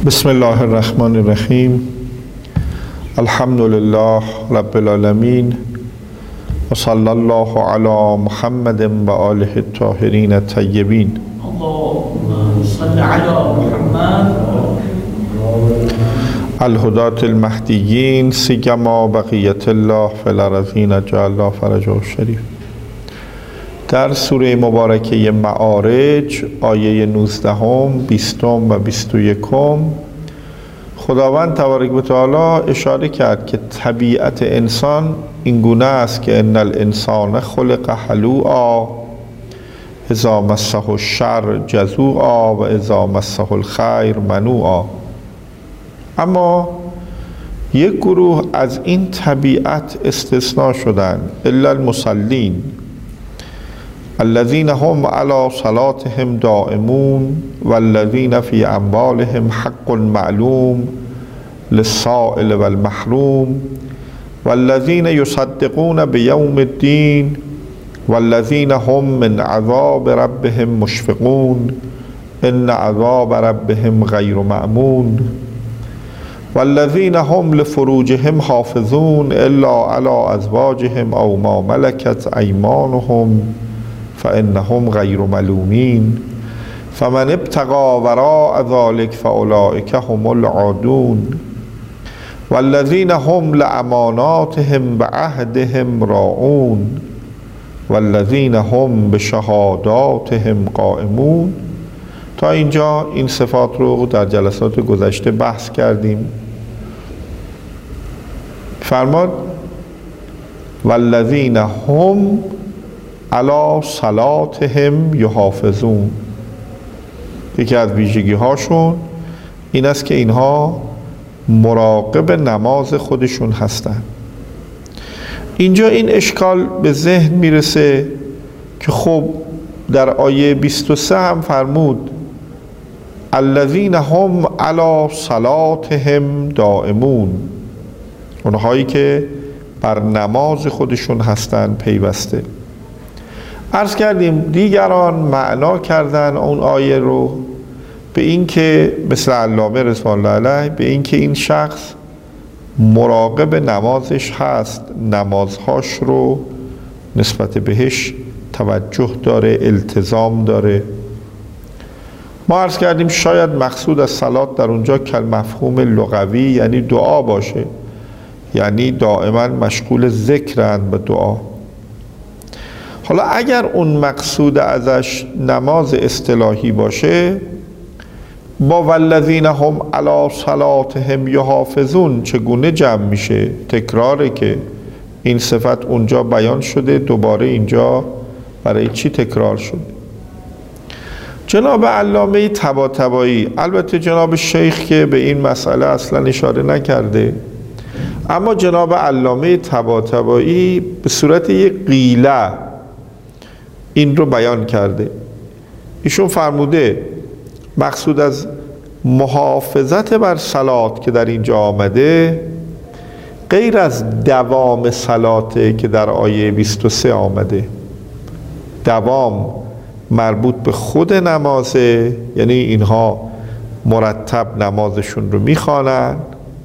بسم الله الرحمن الرحیم. الحمد لله رب العالمین و صلی الله علی محمد و آله الطاهرین الطیبین. اللهم صل علی محمد الهداة المهدیین سیما بقیت الله فی الارضین جعل الله فرجه الشریف. در سوره مبارکه معارج آیه 19 20 و 21 خداوند تبارک و تعالی اشاره کرد که طبیعت انسان این گونه است که ان الانسان خلق هلوعا اذا مسه الشر جزوعا و اذا مسه الخیر منوعا. اما یک گروه از این طبیعت استثناء شدند، الا المصلین الذين هم على صلاتهم دائمون والذين في اموالهم حق معلوم للسائل والمحروم والذين يصدقون بيوم الدين والذين هم من عذاب ربهم مشفقون ان عذاب ربهم غير مأمون والذين هم لفروجهم حافظون الا على ازواجهم او ما ملكت ايمانهم فإنهم غير ملومين فمن ابتغى وراء ذلك فأولئك هم العادون والذين هم لأماناتهم وعهدهم راعون والذين هم بشهاداتهم قائمون. تا اینجا این صفات رو در جلسات گذشته بحث کردیم. فرماد والذین هم علی صلاتهم یحافظون. یکی از ویژگی هاشون این است که اینها مراقب نماز خودشون هستند. اینجا این اشکال به ذهن میرسه که خب در آیه 23 هم فرمود الذین هم علی صلاتهم دائمون، اونهایی که بر نماز خودشون هستند پیوسته. عرض کردیم دیگران معنا کردن اون آیه رو به این که مثل علامه رضوان الله علیه به این که این شخص مراقب نمازش هست، نمازهاش رو نسبت بهش توجه داره، التزام داره. ما عرض کردیم شاید مقصود از صلات در اونجا کالمفهوم لغوی یعنی دعا باشه، یعنی دائما مشغول ذکرند و دعا. حالا اگر اون مقصود ازش نماز اصطلاحی باشه با والذین هم علی صلاتهم یحافظون چگونه جمع میشه؟ تکراره که این صفت اونجا بیان شده، دوباره اینجا برای چی تکرار شده؟ جناب علامه طباطبایی، البته جناب شیخ که به این مسئله اصلا اشاره نکرده، اما جناب علامه طباطبایی به صورت یک قیله این رو بیان کرده. ایشون فرموده مقصود از محافظت بر صلات که در اینجا آمده غیر از دوام صلاته که در آیه 23 آمده. دوام مربوط به خود نمازه، یعنی اینها مرتب نمازشون رو میخوانن،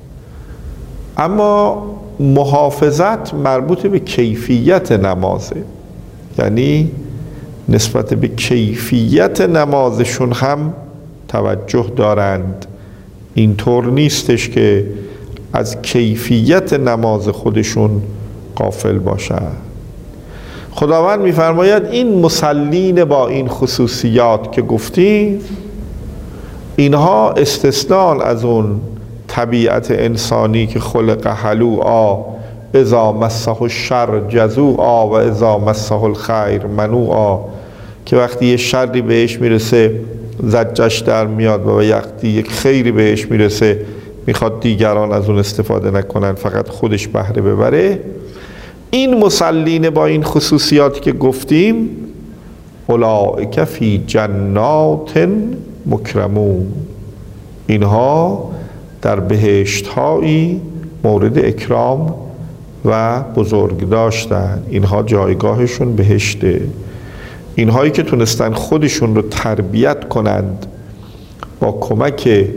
اما محافظت مربوط به کیفیت نمازه، یعنی نسبت به کیفیت نمازشون هم توجه دارند. اینطور نیستش که از کیفیت نماز خودشون غافل باشند. خداوند می‌فرماید این مصلین با این خصوصیات که گفتیم اینها استثناء از اون طبیعت انسانی که خلق هلوعا اذا مسه الشر جزوعا و اذا مسه الخیر منوعا، که وقتی یه شری بهش میرسه زجش در میاد و وقتی یک خیری بهش میرسه میخواد دیگران از اون استفاده نکنن، فقط خودش بهره ببره. این مصلین با این خصوصیاتی که گفتیم اولئک فی جنات مکرمون، اینها در بهشت‌هایی مورد اکرام و بزرگ داشتن، اینها جایگاهشون بهشته. اینهایی که تونستن خودشون رو تربیت کنند با کمک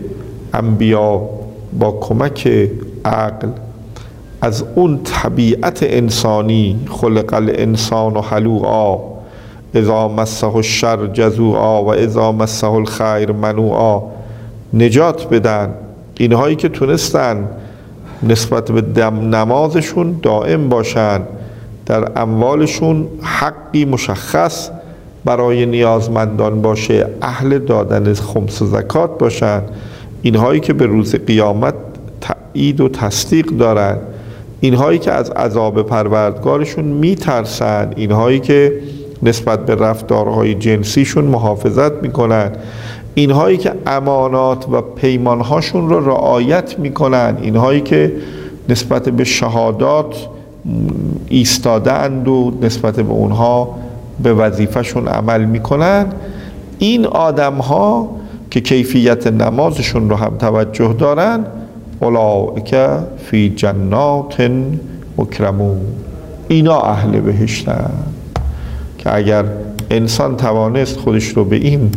انبیا با کمک عقل از اون طبیعت انسانی خلق الانسان هلوعا اذا مسه الشر جزوعا و اذا مسه الخیر منوعا نجات بدن. اینهایی که تونستن نسبت به نمازشون دائم باشن، در اموالشون حقی مشخص برای نیازمندان باشه، اهل دادن خمس و زکات باشن، اینهایی که به روز قیامت تأیید و تصدیق دارن، اینهایی که از عذاب پروردگارشون میترسن، اینهایی که نسبت به رفتارهای جنسیشون محافظت میکنن، اینهایی که امانات و پیمانهاشون رو رعایت میکنن، اینهایی که نسبت به شهادات ایستادند و نسبت به اونها به وظیفهشون عمل میکنن، این آدم ها که کیفیت نمازشون رو هم توجه دارن، اولئک فی جنات مکرمون، اینا اهل بهشتن. که اگر انسان توانست خودش رو به این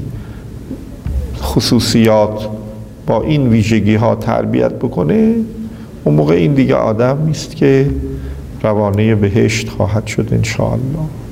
خصوصیات با این ویژگی ها تربیت بکنه، اون موقع این دیگه آدم نیست که روانه بهشت خواهد شد انشاءالله.